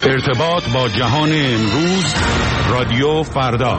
ارتباط با جهان امروز، رادیو فردا.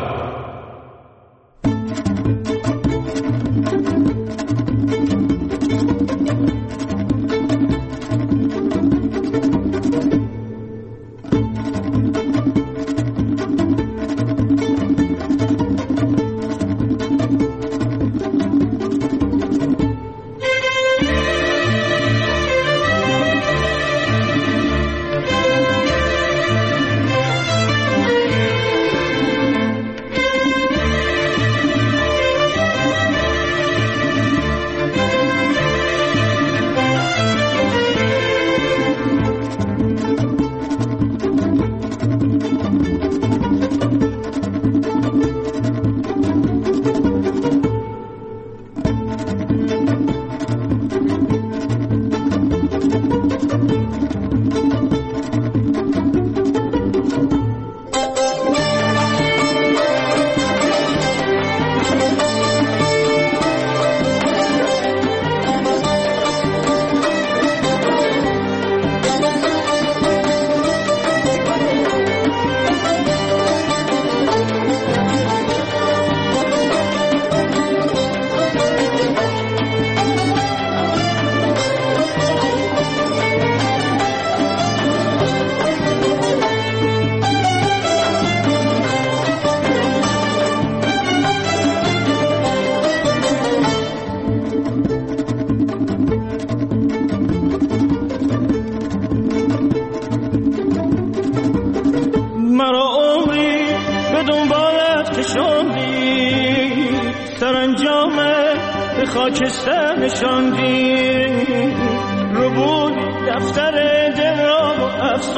خاکستر نشاندی رو بود دفتر دل را و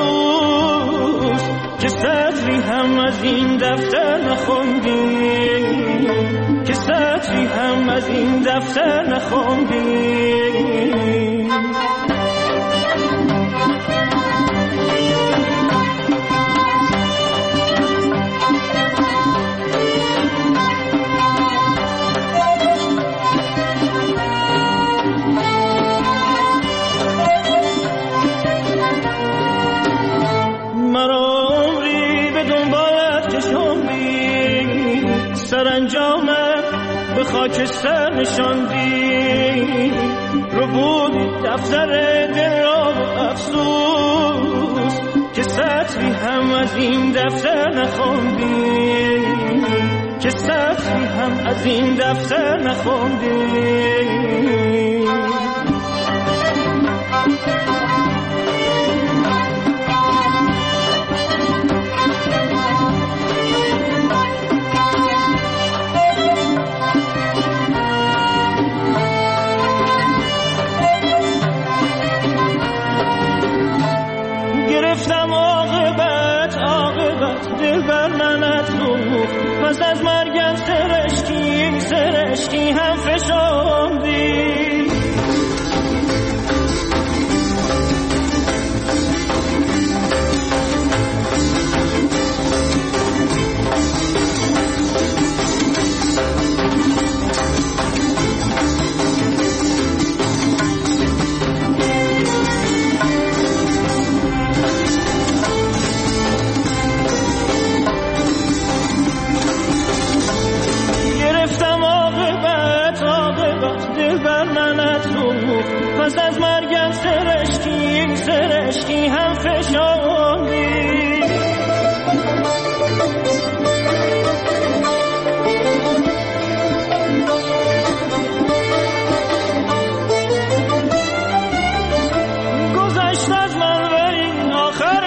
افسوس که سطری هم از این دفتر نخوندی، که سطری هم از این دفتر نخوندی. خاکستر نشاندی رو بود دفتر دل را و افسوس که سطری هم از این دفتر نخوندی، که سطری هم از این دفتر نخوندی. پس از مرگم سرشکی هم فشاندی. پس از مرگم سرشکی هم فشاندی. گذشت از من ولی آخر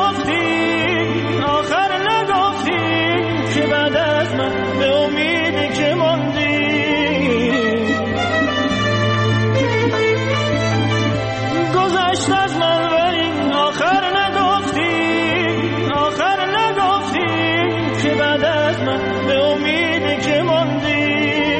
نگفتی که بعد از من به امیدی که ماندی. از من ولی آخر نگفتی که بعد از من به امیدی که ماندی.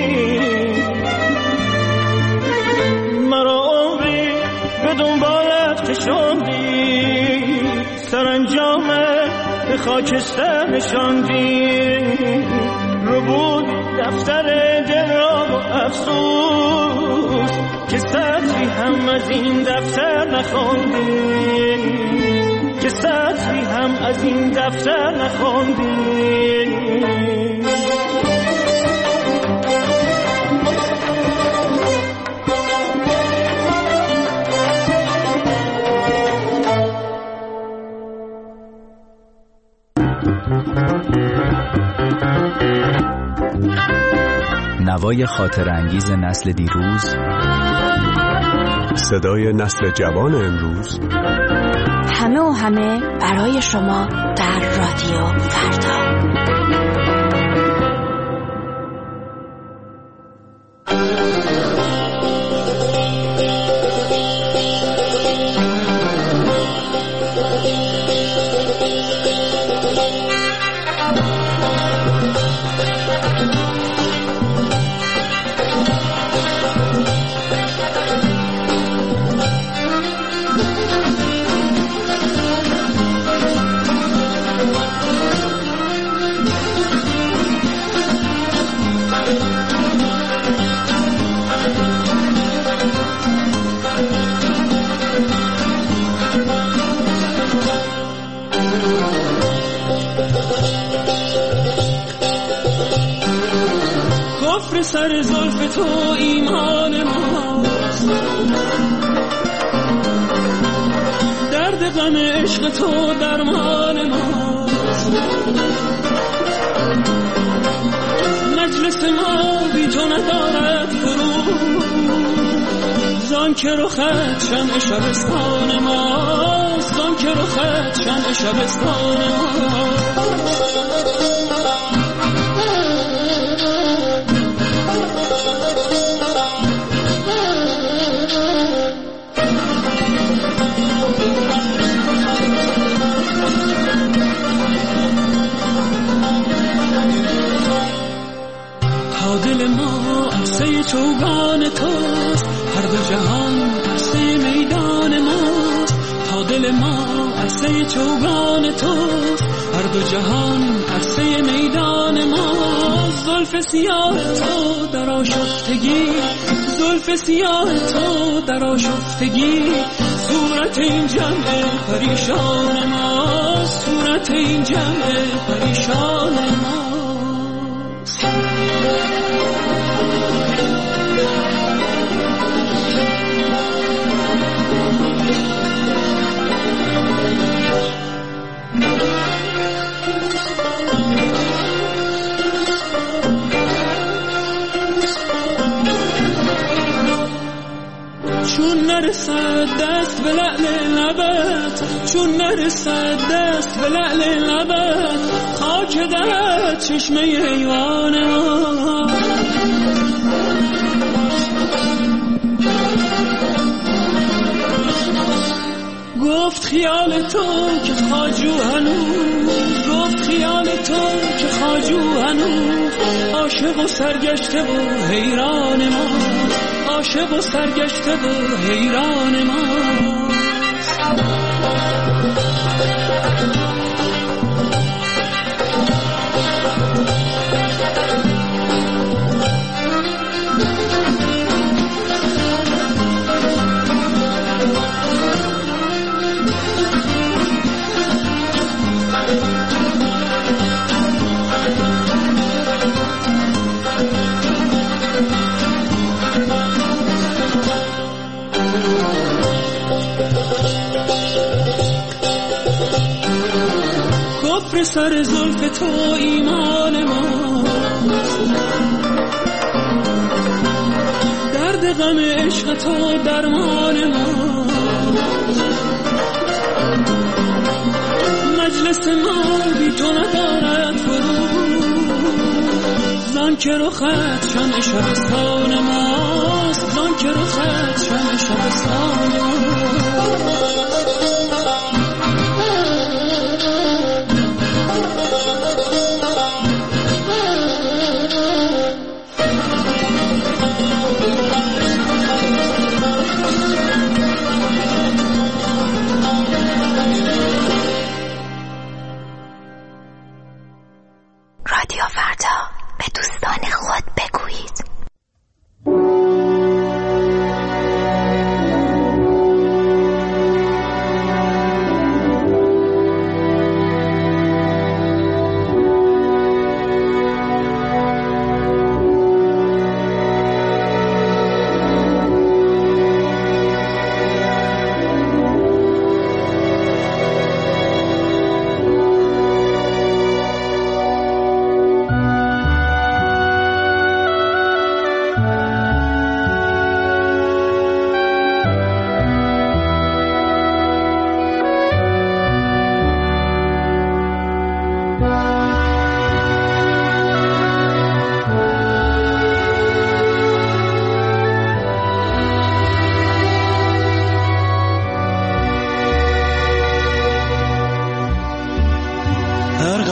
مرا عمری به دنبالت کشاندی، سرانجامه به خاکستر نشاندی رو بود دفتر دل را و افسوس که سطری هم از این دفتر نخوندی، که سطری هم هم از این دفتر نخوندیم. نوای خاطر انگیز نسل دیروز، صدای نسل جوان امروز، همه و همه برای شما در رادیو فردا. کفر سر زلف تو ایمان ماست، درد غم عشق تو درمان ماست. مجلس ما بی تو ندارد فرو، زان که رخت شمع شبستان ماست، زان که رخت شمع شبستان ماست. دل ما عرصه چوگان توست، هر دو جهان عرصه میدان ماست. تا دل ما عرصه چوگان توست، هر دو جهان عرصه میدان ماست. زلف سیاه تو در آشفتگی، زلف سیاه تو در آشفتگی، صورت این جمع پریشان ماست، صورت این جمع پریشان ماست. چون نرسد دست به لعل لبت، چون نرسد دست به لعل لبت، خاک در چشمه حیوان ما. گفت خیال تو که خواجو هنوز، گفت خیال تو که خواجو هنوز، عاشق و سرگشته و حیران ما، عاشق و سرگشته و حیران ما. کفر سر زلف تو ایمان ماست، درد غم عشق تو درمان ماست. مجلس ما بی تو ندارد فرو، زان که رخت شمع شبستان ماست، زان که رخت شمع شبستان ماست. رادیو فردا، به دوستان خود بگویید.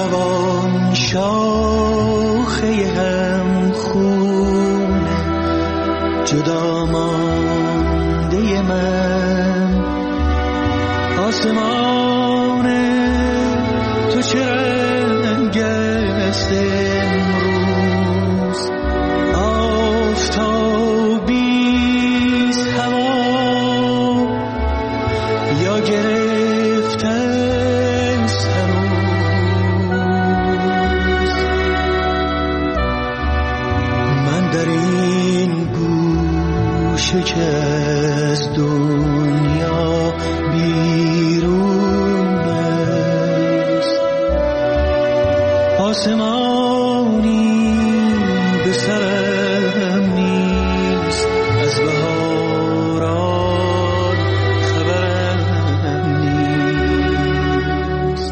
جوان شاخه هم خونه جدا مانده من، آسمان تو چه رنگ است امروز؟ آفتابیست هوا یا گرفته است هنوز؟ من در این گوشه که از دنیا بیرون است، آسمانی به سرم نیست، از بهاران خبرم نیست.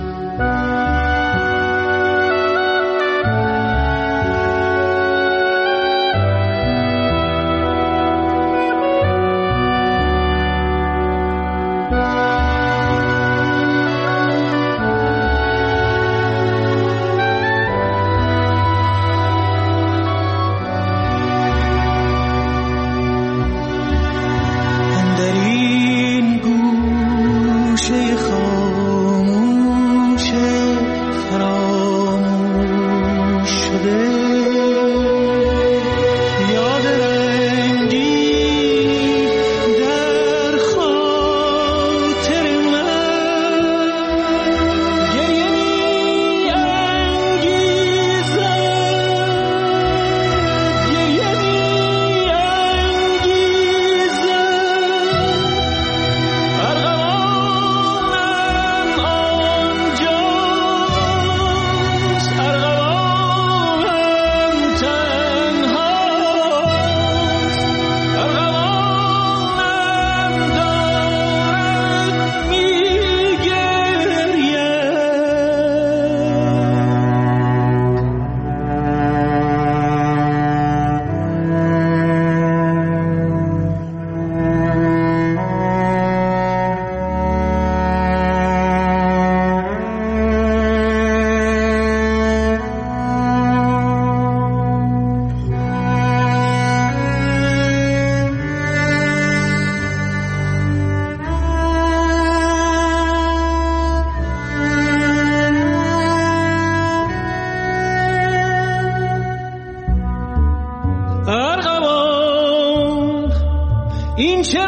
این چه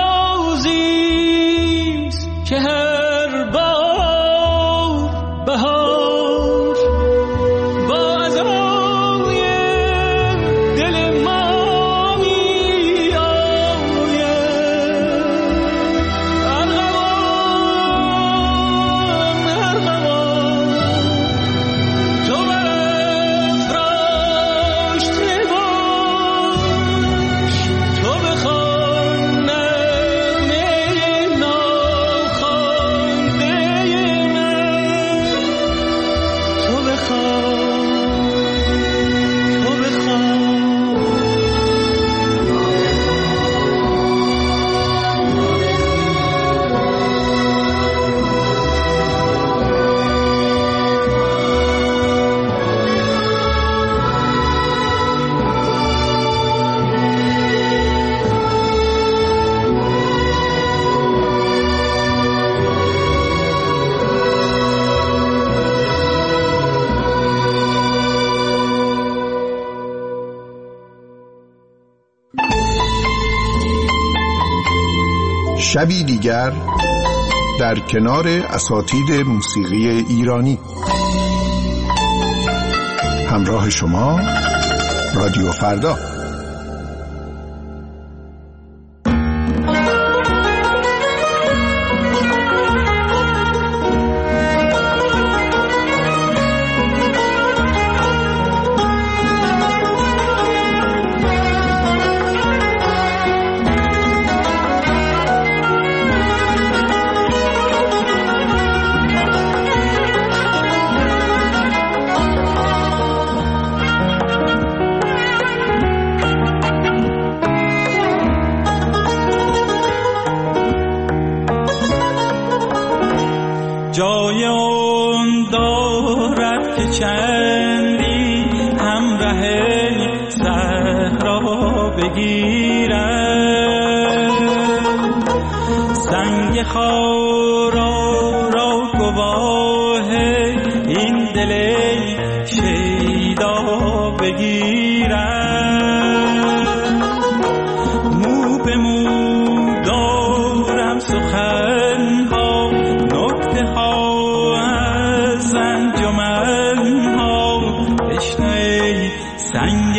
روزیست که هر بار بهار با عزای دل ما می آید. ارغوان تو برافراشته باش، تو بخوان نغمه ناخوانده من، تو بخوان، تو بخوان. شبی دیگر در کنار اساتید موسیقی ایرانی. همراه شما رادیو فردا. جای اون دارد که چندی همراه صحرا بگیرم، سنگ خارا را گواه این دل شیدا بگیرم. مو به مو دارم سخنها، نکته ها از انجمنها، بشنوی سنگ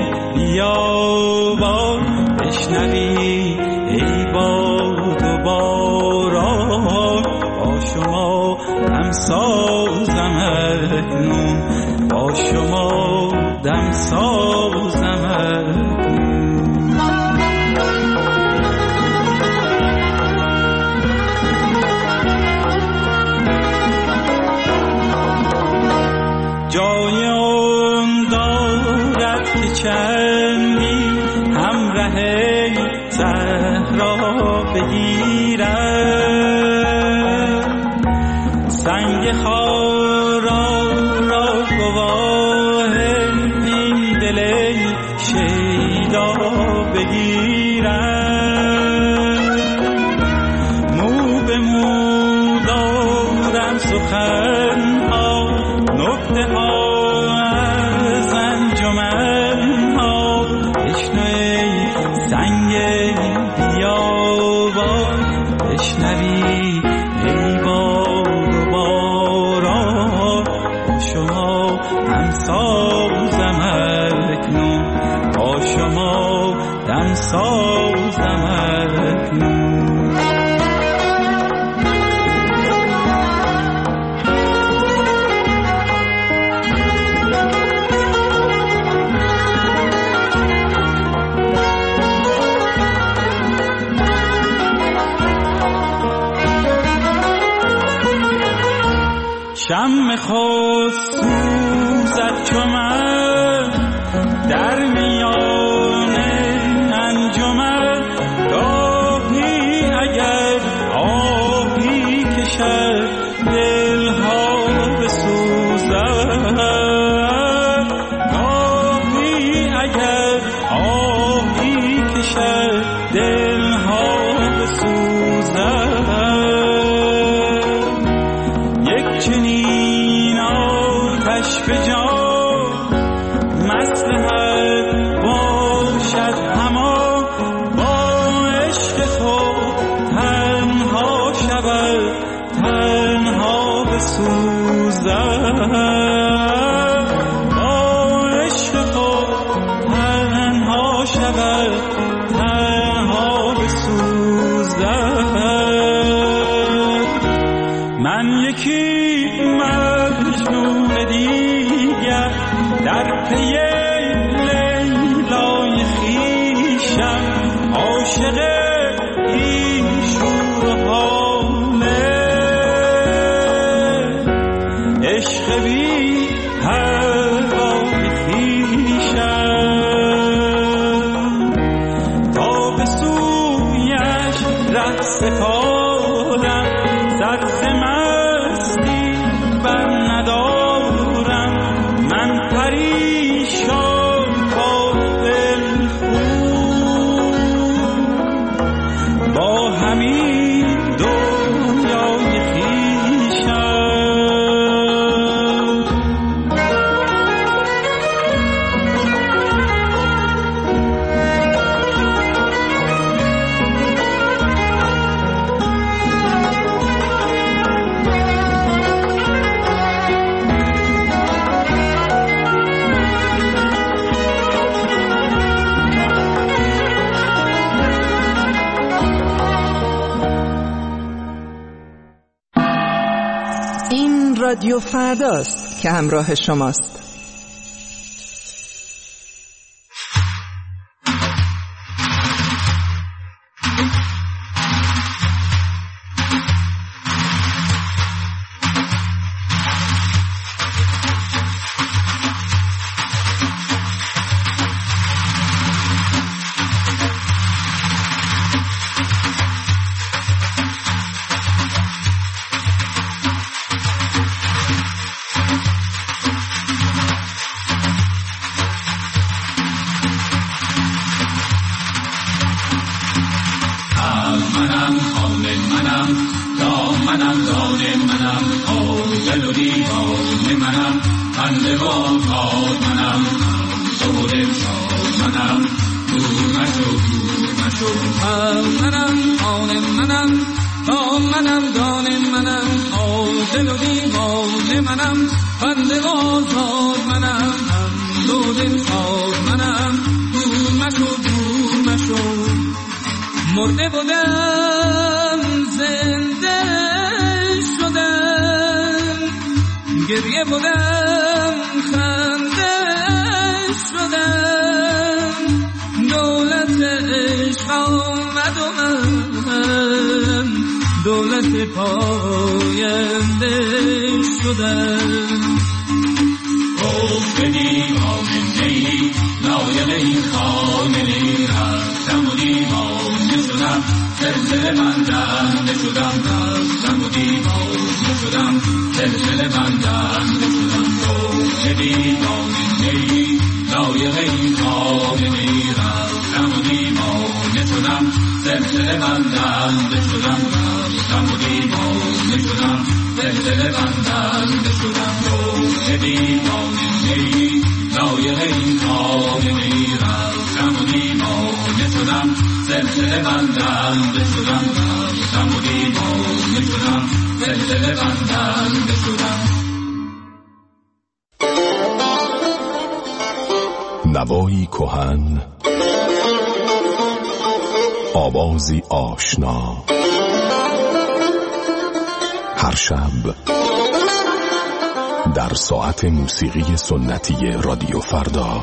بیابان، بشنوی ای باد و باران. با شما دمسازم اکنون، با شما دمسازم اکنون. جای آن دارد که چندی همراه صحرا بگیرم، سنگ خارا را گواه این دل شیدا بگیرم. مو به مو دارم سخنها، نکته ها از انجمنها، بشنوی سنگ بیابان، بشنوی ای باد و باران. با شما دمسازم اکنون، با شما دمسازم اکنون. شمع خود سوزد چو من در میان انجمن، گاهی اگر آهی کشد دلها بسوزد، گاهی اگر آهی کشد دلها بسوزد. چنین آتش به جان مصلحت باشد همان، با عشق خود تنها شود تنها بسوزد، با عشق خود تنها شود تنها بسوزد. من یکی مجنون دیگر در پی لیلای خویشم، عاشق این شور و حاله، عشق بی پروای خویشم. تا به سویش ره سپارم، سر ز مستی بر ندارم، من پریشان تا دلخور با همین دنیای خویشم. رادیو فرداست که همراه شماست. دل و دیوانه منم، بنده و آزاد منم، تو دل شاد منم، دور مشو دور مشو. منم آن منم، دام منم دان منم، دل و دیوانه منم، بنده و آزاد منم، دو دل شاد منم، دور مشو دور مشو. مرده بودم زنده شدم، گریه بودم خنده شدم، دولت عشق آمد و من دولت پاینده شدم. گفت دیوانه نیلی لایق این خانه نی، رفتم و دیوانه شدم، زلزله بندنده شدم، رفتم و دیوانه شدم، زلزله بندنده شدم. گفت دیوانه نیلی لایق این خانه نی، رفتم و دیوانه شدم، زلزله بندنده شدم، رفتم و دیوانه شدم، زلزله بندنده شدم. گفت دیوانه نیلی لایق این خانه نی، رفتم و دیوانه شدم، زلزله بندنده شدم، رفتم و دیوانه شدم، زلزله بندنده شدم. نوایی کهن، آوازی آشنا، هر شب در ساعت موسیقی سنتی رادیو فردا.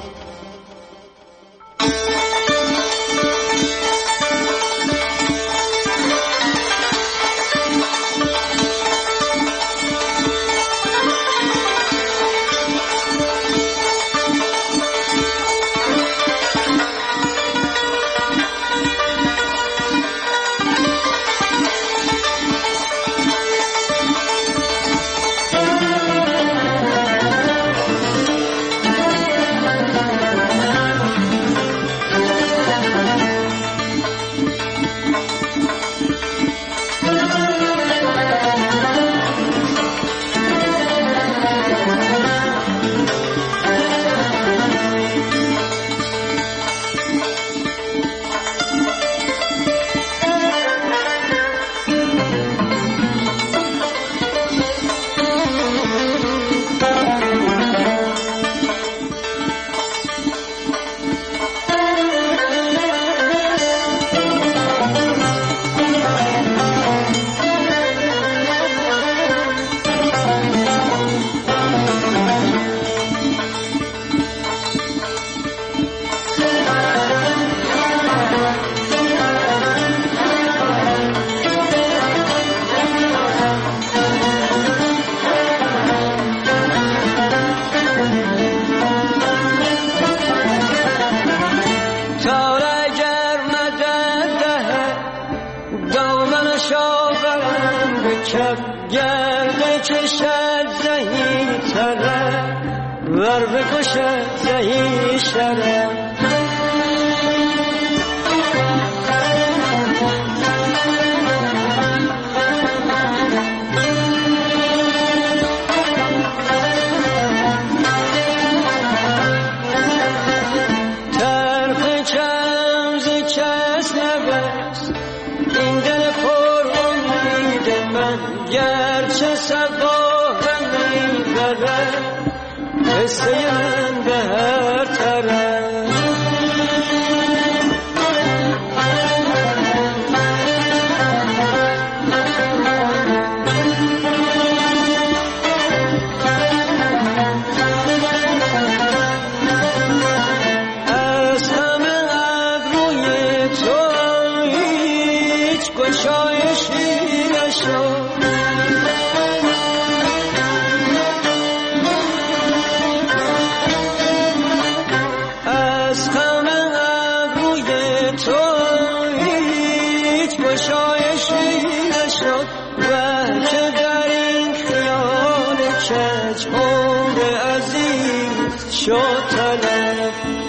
شد طلب